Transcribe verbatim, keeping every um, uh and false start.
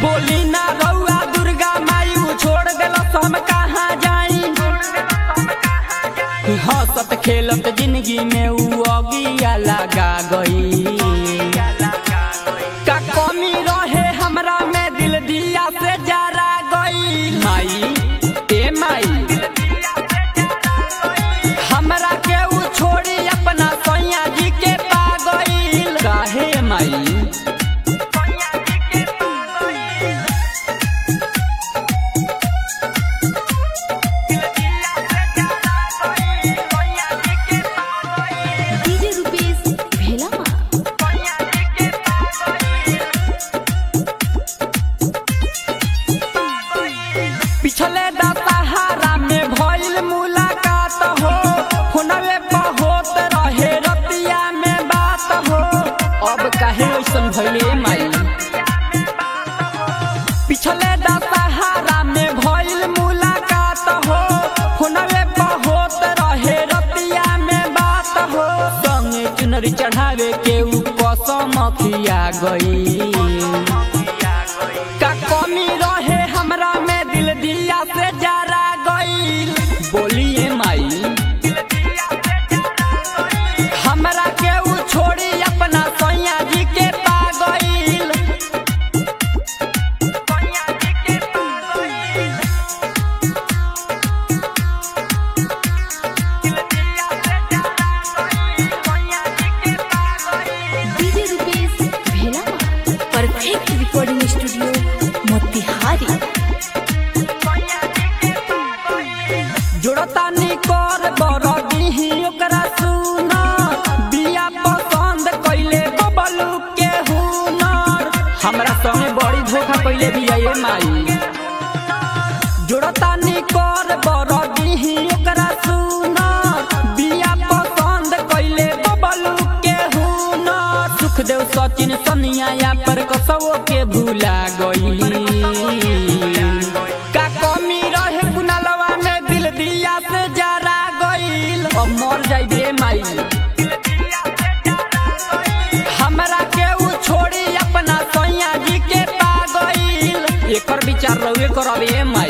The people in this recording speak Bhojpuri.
बोली ना रउआ दुर्गा माई छोड़ देलस हम कहाँ जाई। हंसत खेलत जिंदगी में उ अगिया लगा गई। का कमी रहे हमरा में दिल दिया से जरा गई। माई ए माई हमरा के उ छोड़ी अपना सैया जी के पा गईल। काहे माई पिछले दशहरा में भइल मुलाकात हो, फोनवे पर होत रहे रतिया में बात हो। अब काहे ऐसन भइले माई। पिछले दशहरा में भइल मुलाकात हो, फोनवे पर होत रहे रतिया में बात हो। संगे चुनरी चढ़ावे के उ कसम खिया गई। का कमी रहे हमरा में दिल दिया से जरा गईल। बोलिए माई हमरा के उ छोड़ी अपना सैया जी के पा गईल। DJ Rupesh Bhelama perfect recording studio Motihari. जोड़ता निकर बरदी ओकरा सुना, बिया पसंद कइले बबलू के हुनर। हमरा संगे बड़ी धोखा कइले बिया ए माई। जोड़ता निकर बरदी ओकरा सुना, बिया पसंद कइले बबलू के हुनर। सुखदेव सचिन सनिया पर कसवो के भूला गई। का कमी रहे कुनालवा में दिल दिया से जरा गईल। अब मर जाइबे माई हमरा के उ छोड़ी अपना सैया जी के पा गईल। एकर विचार रउए करबे माई।